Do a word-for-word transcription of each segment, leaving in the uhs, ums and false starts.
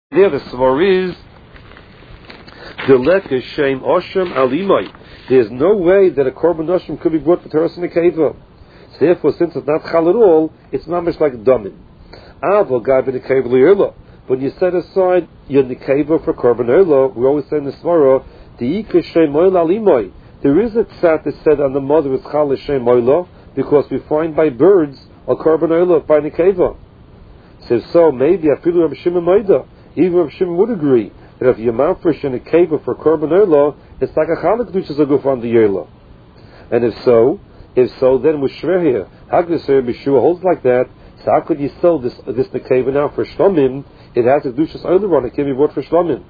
There, the svar is the leka shem osham alimai. There's no way that a korban osham could be brought for teras in the keva. So therefore, since it's not chal at all, it's not much like damin. Avo gab in the keva liyerla. When you set aside your nekeva for korban oila, we always say in the svara the ika shem oil alimai. There is a tzat that said on the mother is chal shem oila because we find by birds a korban oila by nekeva. So so maybe afilu Rabbi Shimon Maida. Even Rabbi Shimon would agree that if you mafresh in a keva for korban oila, it's like a chalak dushas aguf on the yola. And if so, if so, then with shver here, Hagdus Rabbi Yeshua holds like that. So how could you sell this this nekeva now for shlomim? It has a dushas oila on it. Can be bought for shlomim.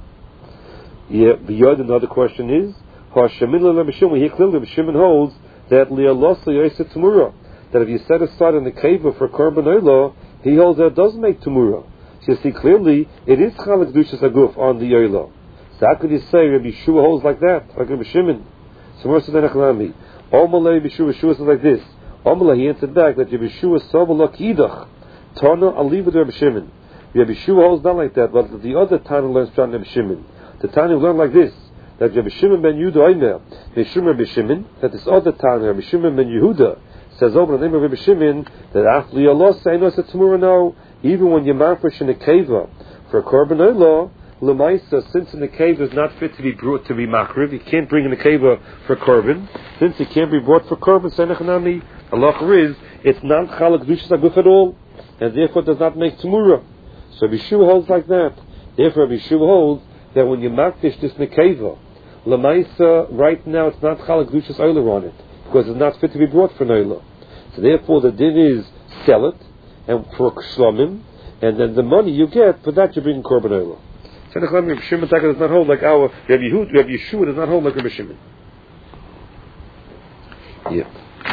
Yeah. Beyond another question is, Hashemin Rabbi Shimon. Here clearly Rabbi Shimon holds that lialosa yoset tumura. That if you set aside in the keva for korban oila, he holds that it doesn't make tumura. So you see clearly, it is chalak dushas aguf on the yola. So how could you say Rabbi Yeshua holds like that, like Rabbi Shimon? So what's the nechlami? Omalei Rabbi Yeshua, Yeshua says like this. Omalei, he answered back that Rabbi Yeshua sovala kidach tana aliva Rabbi Shimon. Rabbi Yeshua holds not like that, but the other Tana learns from Rabbi Shimon. The Tana learned like this: that Rabbi Shimon ben Yehuda Omer, Meshum Rabbi Shimon, that this other Tana, Rabbi Shimon ben Yehuda, says over the name of Rabbi Shimon that afli Allah say no tomorrow no. Even when you're mafresh in a keva for a korban oila, lemaisa, since in the keva is not fit to be brought to be makriv, you can't bring in a keva for korban. Since it can't be brought for korban, senechanami, Allah is, it's not chalak dushas aguf at all, and therefore does not make tumura. So Rabbi Yeshua holds like that. Therefore Rabbi Yeshua holds that when you mafresh this nekeva, lemaisa, right now it's not chalak dushas oila on it, because it's not fit to be brought for an oila. So therefore the din is sell it, and for shlomim, and then the money you get for that you bring korban oila. So Rabbi Shimon Taka does not hold like our Rabbi Yehud, Rabbi Yeshua does not hold like Rabbi Shimon. Yeah.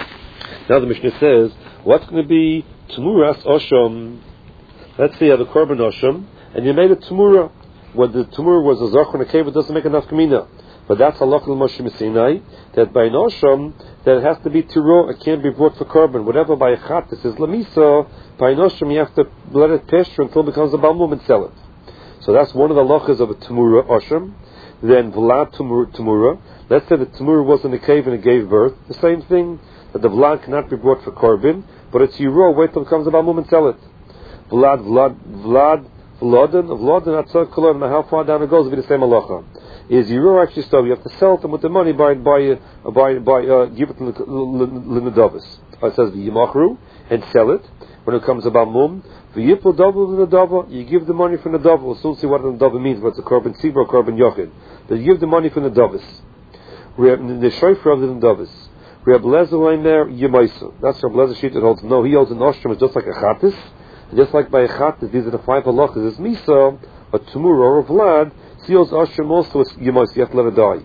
Now the Mishnah says, what's going to be tumuras osham? Let's say you have a korban osham, and you made a tumura. When the tumura was a zachor and a keva, it doesn't make enough kamina. But that's halach l'Moshe Messinai, that by an osham, that it has to be tiro, it can't be brought for korban. Whatever by a chat, this is lamisa, by an osham you have to let it pasture until it becomes a balmum and sell it. So that's one of the halachas of a tumura osham. Then vlad tumura, tumura. Let's say the tumura was in a cave and it gave birth. The same thing, that the vlad cannot be brought for korban, but it's tiro, wait till it becomes a balmum and sell it. Vlad, vlad, vlad, vladan, vladan, atzah kolon, no matter how far down it goes, it'll be the same halacha. Is you actually so you have to sell them with the money by by uh, by by uh, give it to l'nedavis. It says the yimachru and sell it when it comes about mum. The yipul double l'nedava, you give the money for nedava. We'll soon see what the nedava means. What's a korban tzibur, korban yochid? But you give the money for nedavis. We have the shofar of the nedavis. We have lezer there yemaisu. That's our lezer sheet that holds. No, he holds an ostrom is just like a chatis. Just like by a chatis, these are the five halachas. It's misa, a tumur or a vlad. Seals Ashram also you must you have to let it die.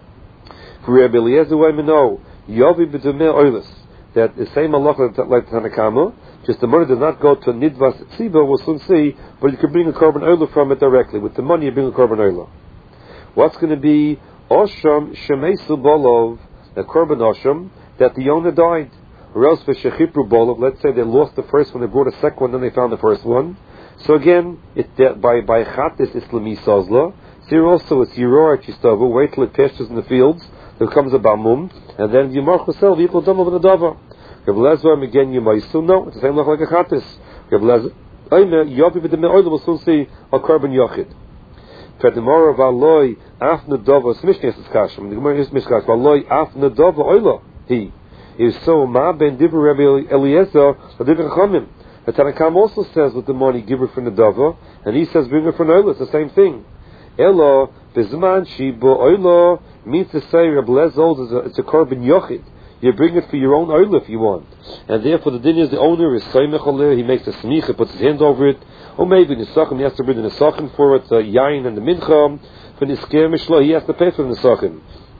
For Rabbi Eliezer we know Yavi b'dumei oilis that the same halacha like Tanakama, just the money does not go to nidvas tziva. We'll soon see, but you can bring a korban oila from it directly. With the money, you bring a korban oila. What's going to be Ashram shemeisu bolov, the korban Ashram that the owner died, or else for shechipru bolov. Let's say they lost the first one, they brought a second one, then they found the first one. So again, it uh, by by chatis islami sazla. Here also it's Yiror Chistavu, wait till it pastures in the fields, there comes a Balmum, and then Yimach Husel, Yipul Dama V'Nadava. Reb Lezer, again Yimaisu, no, it's the same look like a Chatis. Reb Lezer, Ayme, Yopi V'Demei Oil, we'll soon see a Korban Yochid. Ferdemara V'Aloi, Af Nadava, it's Mishnah Yitzchashim, the Gemara is Mishkash, V'Aloi, Af Nadava Oila, he. Is so, Ma Ben Dibur Rabbi Eliezer, V'Dibur Chachamim. The Tanakam also says with the money, give her for Nadava, and he says bring her for Oila, it's the same thing. Elo bezman shibo oilo means to say Reb Lezer it's a korban yochid. You bring it for your own oil if you want, and therefore the din is the owner is soymech oler. He makes a smicha, puts his hand over it, or maybe the nesachim he has to bring the nesachim for it, the yain and the mincha. For the nisker mishlo he has to pay for the nesachim.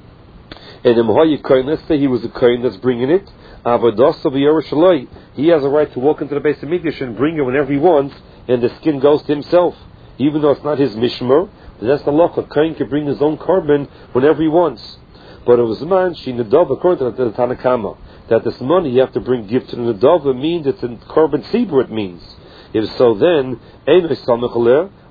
And in Mohayi kohen, let's say he was a kohen that's bringing it. Avodas of Yerushalayim, he has a right to walk into the base of Mikdash and bring it whenever he wants, and the skin goes to himself, even though it's not his mishmer. That's the law. A kohen can bring his own korban whenever he wants. But it was a man, she nedava, according to the Tanakama, that this money you have to bring gift to the nedava means it's in korban tzibur. It means if so, then ein samech aleh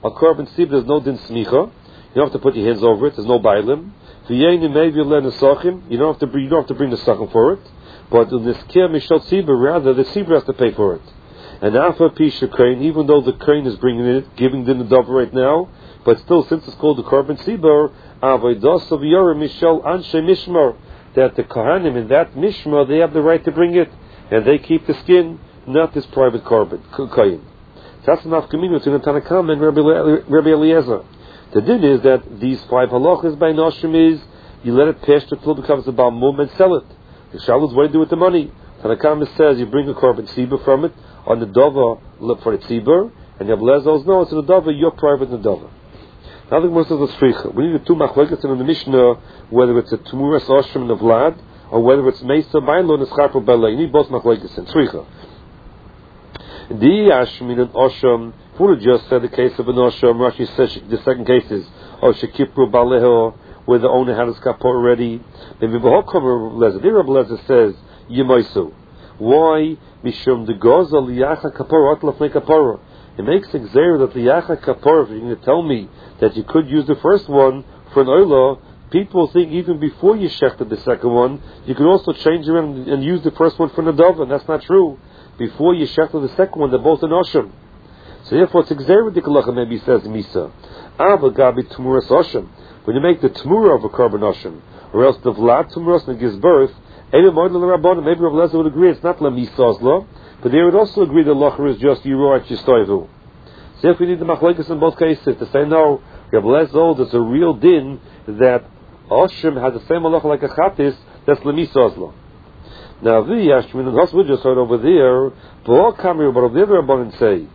A korban sibur, there's no din smicha. You don't have to put your hands over it. There's no bailim. V'yeini maybe you learn the sachim. You don't have to bring. You don't have to bring the sachim for it. But in this kir mishal sibur, rather the sibur has to pay for it. And afa pisha crane, even though the crane is bringing it, giving din the dover right now, but still, since it's called the korban sibur, avodas of yorim mishal anshe mishmar, that the kohanim in that mishmar they have the right to bring it, and they keep the skin, not this private korban kohen. That's enough community between the Tanakam and Rabbi, Rabbi Eliezer. The din is that these five halachas by Noshim is you let it pass until it becomes a balmum and sell it. The Shalos, what do you do with the money? Tanakam says you bring a korban tzibur from it on the dover for the tzibur, and Rabbi Eliezer no, it's in the dover, you're private in the dover. Now the Gemara says the tzricha. We need the two machlokes in the Mishnah, whether it's a tumuras oshim and a vlad, or whether it's meisa bailo and a scharpa bailo. You need both machlokes in tzricha. The Ashmin and Osham, if we just said the case of an Osham, Rashi says the second case is Oshekipru Baleho, where the owner had his kapor already. Maybe Behokom Lezer. The Rabbi Lezer says Yemoisu. Why? Mishum de Goza Liyacha Kapor Otlafne Kapor. It makes it clear that Liyacha Kapor. If you're going to tell me that you could use the first one for an Oila, people think even before you shechted the second one, you could also change around and use the first one for Nadav, and that's not true. Before you shechted the second one, they're both an Osham. So therefore, it's exactly what maybe says Misa. Ava Gabi Tumuras Osham. When you make the Tumura of a korban Osham, or else the Vlad Tumuras that gives birth, maybe Rabbi Lezer would agree it's not La Misa's law, but they would also agree that Locher is just Yiro at Yistoivu. So if we need the Machlekes in both cases to say no, Rabbi Lezer, there's a real din that Osham has the same halacha like a Chatis, that's La Misa's law. Now the Yashmin and Hos we just heard over there, but all Kamir, but of the other Rabbanan say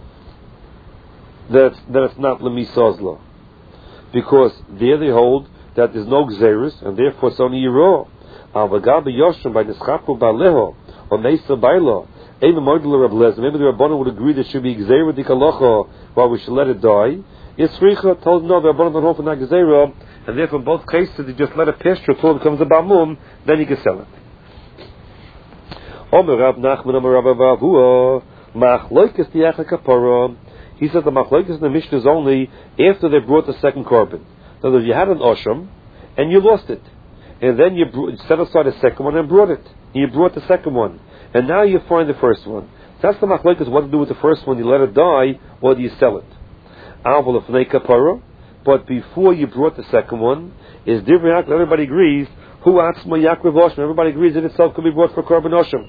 that that it's not Lemisa's law, because there they hold that there's no Gzeris, and therefore it's only Yiro. Avagabi Yoshim by Nischapu Baleho or Mesa Bailo. Maybe the Rabbanan would agree that should be Gzeira Dikalocha while we should let it die. Yisricha told no, the Rabbanan don't hold for not Gzeira, and therefore in both cases they just let it pasture until it becomes a Bamum, then you can sell it. Omer Rab Nachman Omer Rab Avua Machloikes Diacha Kapara. He said the Machloikes in the Mishnah is only after they brought the second korban. In other words, you had an Osham and you lost it, and then you brought, set aside the second one and brought it. And you brought the second one, and now you find the first one. That's the Machloikes. What to do with the first one? You let it die, or do you sell it? Avol Lefnei Kapara. But before you brought the second one, is different. Everybody agrees. Hu Atzma Yaakov Osham. Everybody agrees it itself could be brought for korban Osham.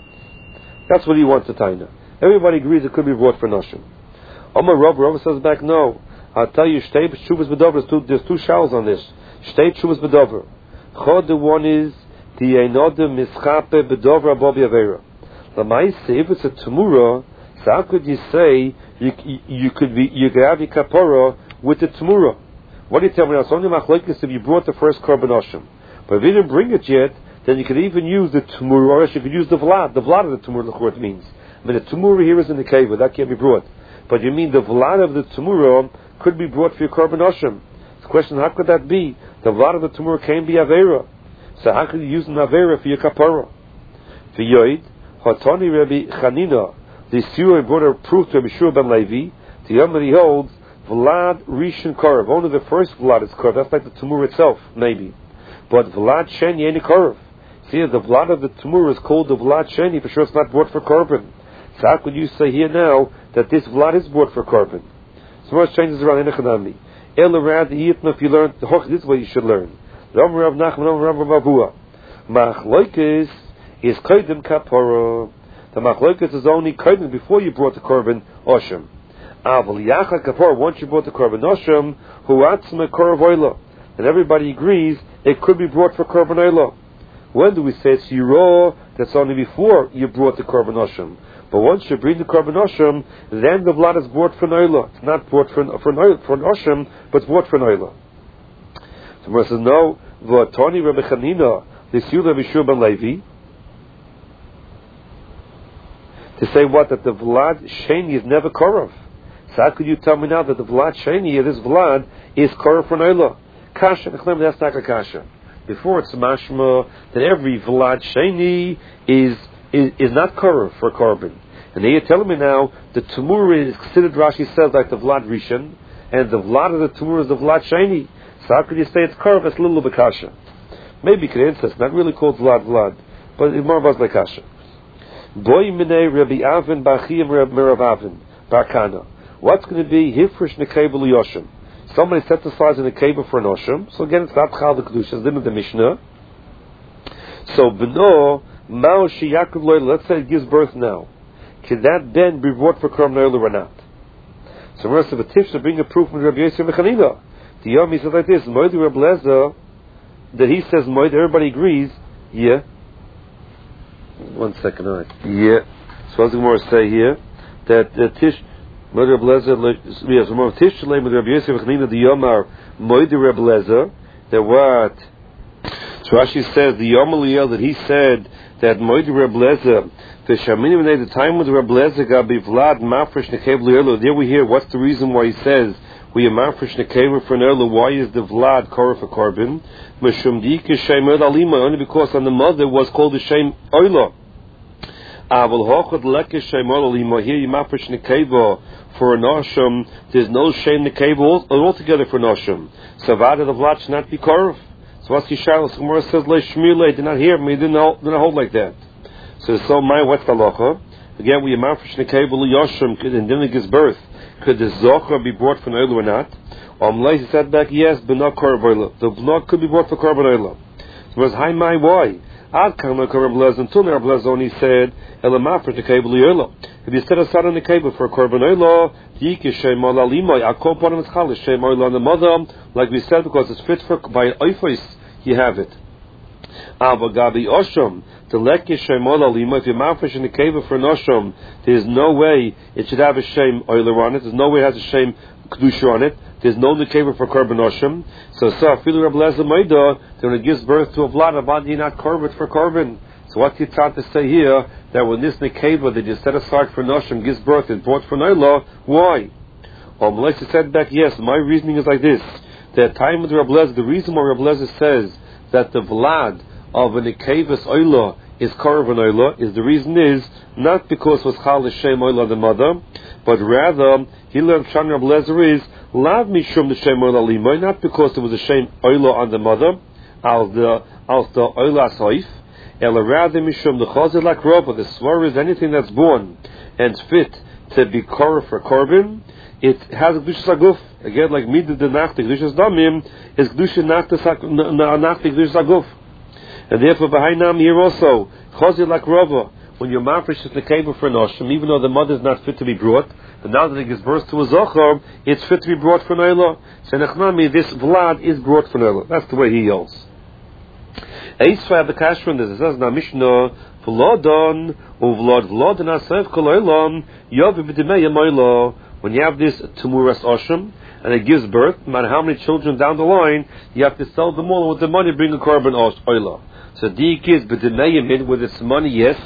That's what he wants to tie now. Everybody agrees it could be brought for Noshim. Omar Rav, Rav says back, no. I'll tell you, Shtei Shuvas B'Dover, there's two, there's two shals on this. Shtei Shuvas B'Dover. Chod, the one is, the Einode Mischape B'Dover Abobi Avera. The Maise, if it's a Tumura, so how could you say, you, you, you could be, you could have your Kapora with the Tumura? What do you tell me now? It's only Machlekes if you brought the first Korban Osham. But if you didn't bring it yet, then you could even use the tumur, or else you could use the vlad. The vlad of the tumur, the it means. I mean, the tumur here is in the cave, that can't be brought. But you mean the vlad of the tumur could be brought for your korban osham. The question, how could that be? The vlad of the tumur can be avera. So how could you use an avera for your kapara? For yoid, hatani Rabbi Chanina, the Sura brought a proof to Rabbi Shua ben Levi. The Yom he holds vlad rishon korov. Only the first vlad is korov. That's like the tumur itself, maybe. But vlad sheni any korov. See, the vlad of the tumur is called the vlad sheni, for sure it's not brought for korban. So how could you say here now that this vlad is brought for korban? So much changes around in Echanami. Elarad yitna, if you learn, this is what you should learn. The Omer Rav Nachman, Omer Rav Avua. Machloikes is kodim kapara. The machloikes is only kodim before you brought the korban osham. Aval yacha kapara, once you brought the korban osham, hu atzma korov oila. And everybody agrees it could be brought for korban oila. When do we say it's yiro? That's only before you brought the korban osham. But once you bring the korban osham, then the blood is brought for an oila. It's not brought for an, for an, oil, for an osham, but it's brought for an oila. So Gemara says, no, v'atoni Rabbi Chanina, the Siyud Rabbi Shua ben Levi, to say what? That the vlad sheni is never korov. So how could you tell me now that the vlad sheni, this vlad, is korov for an oila? Kasha, that's not a kasha. Before it's mashma that every vlad sheni is is, is not korov for korban, And then you're telling me now the Tumura is considered, Rashi says, like the Vlad Rishon, and the Vlad of the Tumura is the Vlad Sheni. So how could you say it's Karv? It's a little bit Kasha. Maybe you could answer, it's not really called Vlad Vlad, but it's more about like Kasha. Boy Minei Rabbi Avin Bachiyim Merav Avin Barkana. What's going to be Hifresh Nekebel Yoshim? Somebody sets aside in a cable for an Oshim. So again, it's not Chal the Kedusha, it's in the Mishnah. So Beno Mao Sheyakov Loy, let's say it gives birth now. Can that then be brought for Korban Oila or not? So we're going to to bring a proof from Rabbi Yosef Mechanina. The Yom he says like this: Moed Rabbi Lezer, that he says Moed, everybody agrees. Yeah. One second, all right. Yeah. So what's the Gemara say here? That the Tish, Moed Rabbi Lezer, yes, more Tish Shalem with Rabbi Yosef Mechanina. The Yomar Moed Rabbi Lezer. That what? So Rashi says the Yom Eliyel that he said that Moed Rabbi Lezer. The Shaminim in the time when the Rabbi Lezer got bivlad mafresh nekeb li'erlo. There we hear what's the reason why he says we are mafresh nekeb for an erlo. Why is the vlad korah for korban? Meshumdik is shem alima, only because on the mother was called the shem oila. Aval hochad lekes shem alima. Here you mafresh nekeb for an osham. There's no shem nekeb altogether for an osham. So vada the vlad should not be korah. So what's Yishael? Gemara says le shmir did not hear me. Didn't hold, didn't hold like that. So, so my what's the halacha? Again, we mafresh nekebel yoshim, and then it gives birth. Could the zocher be brought for an oila or not? Omlei he said back, yes, but not korban oila. The blood could be brought for korban oila. So, was hi my why? Ad kama korban blaz until Rabbi Lezer only said ela mafresh nekebel yoila. If you set aside on the nekebel for korban oila, yike shem al alimoy. I call upon him as chalish shem oila on the mother, like we said, because it's fit for by oifos. You have it. Ava gabi osham. The lekish shem oila lima. If you're mafresh in the cave for an osham, there's no way it should have a shem oila on it. There's no way it has a shem kedusha on it. There's no nekeva for korban osham. So, so afilu Rabbi Lezer Maida, when it gives birth to a vlad, abadi not korban for korban. So, what you trying to say here that when this nekeva that you set aside for an osham gives birth and brought for an oila, why? Um, Melissa said back, yes. My reasoning is like this: that time with Rabbi Lezer, the reason why Rabbi Lezer says that the vlad of an nekevas oila is korban oila is the reason is not because it was chal l'shem oila the mother, but rather he learned Shan Rabbi Lezer is lav mishum l'shem oila limoy, not because there was a shem oila on the mother al the al the oila soif, ela rather mishum the chazir like roba. The swar is anything that's born and fit to be korah for korban. It has a kedusha saguf again, like midah the nachti kedusha damim is kedusha nachti nachti kedusha saguf. And therefore, behind Nam here also, Chazir like Rava, when your mafresh is nekeva for an osham, even though the mother is not fit to be brought, but now that it gives birth to a zochar, it's fit to be brought for an oila. So nechnami, this vlad is brought for an oila. That's the way he yells. Eisvay the kashron, this says in our Mishnah, v'lodon uvlod v'lodon asayv kol oilam yovi b'dimei yamoilo. When you have this tumuras osham and it gives birth, no matter how many children down the line, you have to sell them all, and with the money bring a korban oila. So the is b'dimei yamin, with its money, yes,